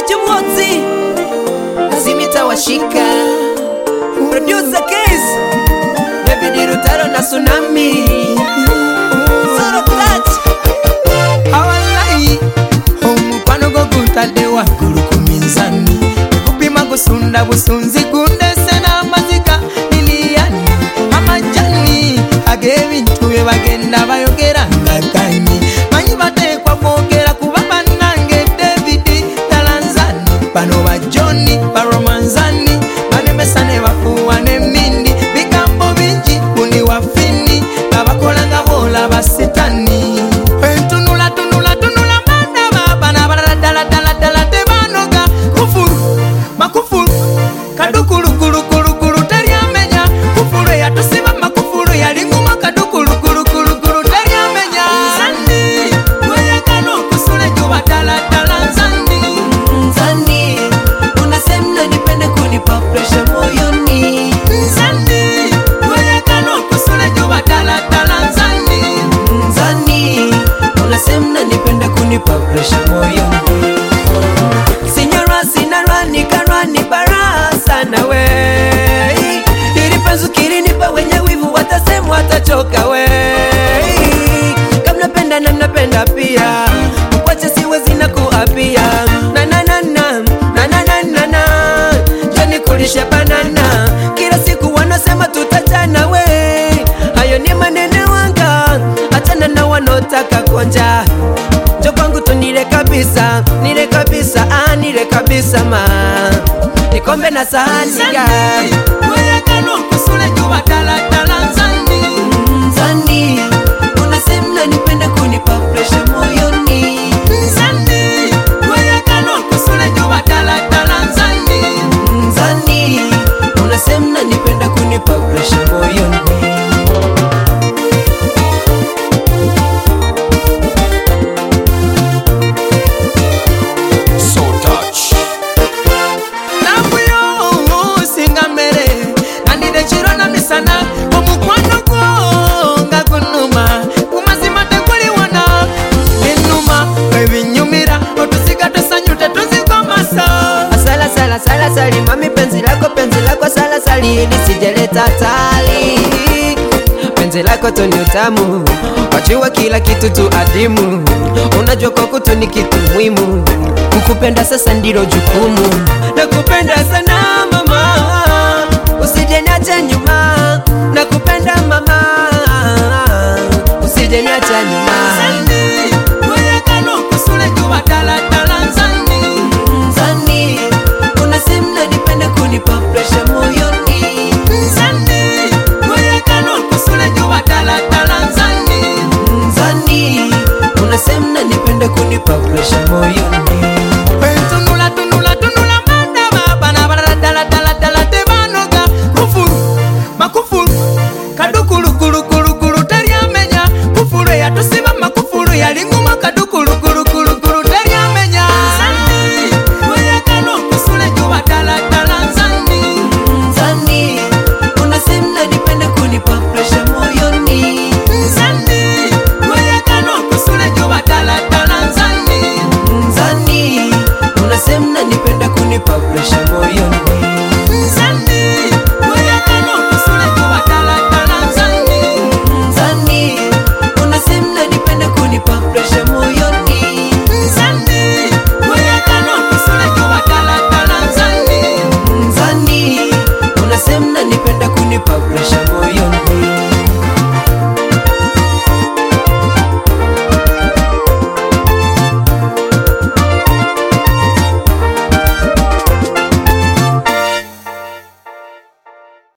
Jumwoti lazimita washika producer case David Rutaro na Tsunami Zoro Clutch Hawalai Omupano go kutalewa Kuruku minzani Kupima gusunda busunzi gunde sena mazika Liliani Amajani Agevi ntuwe bagenda bayogera ngakani Manyi bate kwa mogera kubaba nange David Talanzani Pano ba Johnny Baromanzani Banemesane bafuwane mindi Bigambo binji kuni wafini Babakolanga bola basitani Tunula tunula tunula manda babana Baradala dala dala tebanoga Kufuru, makufuru Kadukuru kuru kuru kuru Teriamenya Kufuru ya tusiba makufuru ya linguma Kadukuru kuru kuru kuru Teriamenya Zandi Kwaya kano kusule juba dala dala Zandi Zandi Unasemna nipende kunipa pressure moyoni Zandi Kwaya kano kusule juba dala dala Zandi Zandi Unasemna nipende kunipa pressure moyoni Sinyora sinara nikarani barasa na we Ilipenzu nipa wenye wivu watasemu watachoka we Kama napenda na napenda pia Mkwache siwezi na kuapia Na na na na na na na na na Jani kulisha banana Kila siku wanasema tutachana we Hayo ni manene wanga Achana na wanotaka konja Jo kwangu tu nile kabisa nile kabisa ma Nikombe na sahani ya Kwaya kano kusule juba dala dala Zandi Zandi Unasemna nipende kunipa pressure moyoni Zandi Kwaya kano kusule juba dala dala Zandi Zandi Unasemna nipende kunipa pressure moyoni Sana omukwano gwo nga gunuma kumazima teguliwona enuma ebinyumira otusiga tusanyute tuzikomasa asala sala sala sali mami penzi lako sala sali lisijeleta tali penzi lako tu ni utamu wajua kila kitu tu adimu unajua kwa kutu ni kitu muhimu kukupenda sasa ndilo jukumu nakupenda sana mama usije niache nyuma nakupenda mama usije niache nyuma Zandi Kwaya kano kusule juba dala dala Zandi Zandi Unasemna nipende kunipa pressure moyoni Zandi Kwaya kano kusule juba dala dala Zandi Zandi Unasemna nipende kunipa pressure moyoni